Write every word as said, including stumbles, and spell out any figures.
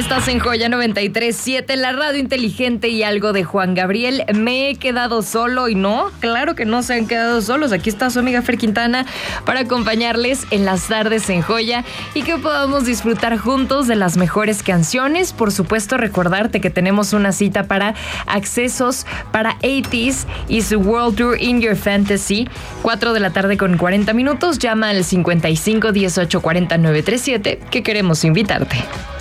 Estás en Joya noventa y tres punto siete, la radio inteligente y algo de Juan Gabriel. Me he quedado solo y no, claro que no se han quedado solos. Aquí está su amiga Fer Quintana para acompañarles en las tardes en Joya y que podamos disfrutar juntos de las mejores canciones. Por supuesto, recordarte que tenemos una cita para accesos para ochenta y su World Tour In Your Fantasy. cuatro de la tarde con cuarenta minutos. Llama al cincuenta y cinco dieciocho cuarenta nueve treinta y siete que queremos invitarte.